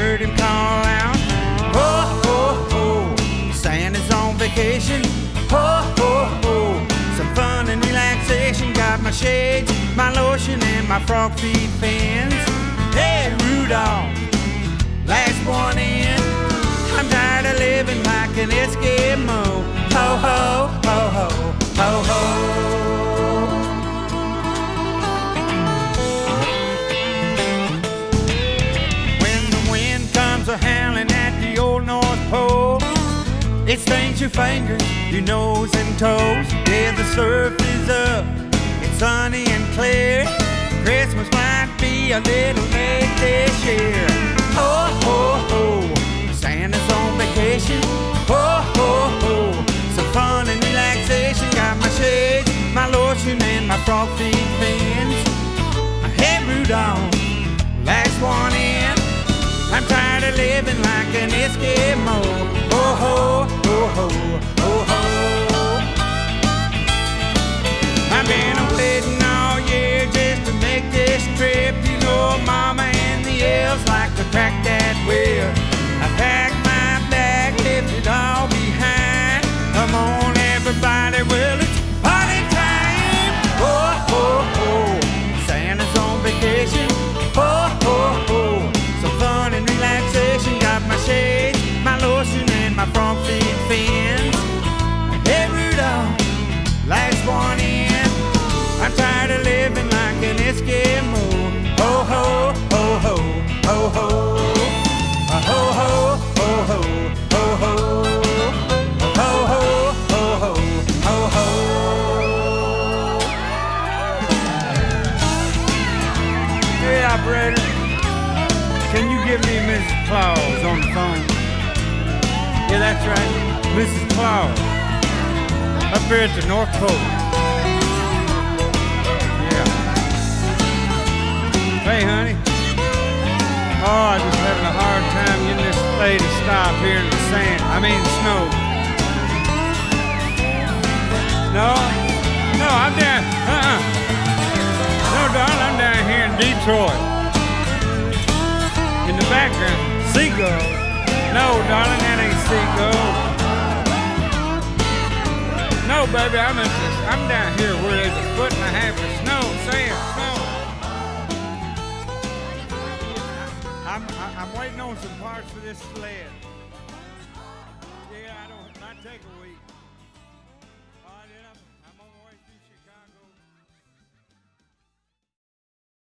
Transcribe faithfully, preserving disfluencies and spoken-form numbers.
heard him call out, ho, ho, ho, Santa's on vacation, ho, ho, ho. Some fun and relaxation, got my shades, my lotion, and my frog feet fins. Hey, Rudolph, last one in. I'm tired of living like an Eskimo. Ho, ho, ho, ho, ho, ho. When the wind comes a-howling at the old North Pole, it stains your fingers, your nose and toes. Yeah, the surf is up, it's sunny and clear. Christmas might be a little late this year. Ho, ho, ho, Santa's on vacation. Ho, ho, ho, some fun and relaxation. Got my shades, my lotion, and my frog feet fins. Hey, Rudolph, last one in. I'm tired of living like an Eskimo. Ho, ho, ho, ho, ho, ho. I've been waiting all year just to make this trip. You know, Mama and the elves like to crack that whip. I packed my bag, left it all behind. Come on, everybody, well, it's party time. Ho, ho, ho, Santa's on vacation. Ho, ho, ho, some fun and relaxation. Got my shades, my lotion, and my frog feet fins. Hey, Rudolph, last one in. I'm tired of living like an Eskimo. Ho, ho, ho, ho, ho, ho. Ho, ho, ho, ho, ho, ho. Ho, ho, ho, ho, ho, ho. Hey, operator, can you give me Missus Claus on the phone? Yeah, that's right, Missus Claus, up here at the North Pole. Hey, honey. Oh, I'm just having a hard time getting this lady to stop here in the sand. I mean, snow. No, no, I'm down. Uh-uh. No, darling, I'm down here in Detroit. In the background, seagull. No, darling, that ain't seagull. No, baby, I'm at this. I'm down here where there's a foot and a half of snow, sand, snow. I'm, I'm waiting on some parts for this sled. Yeah, I don't, it might take a week.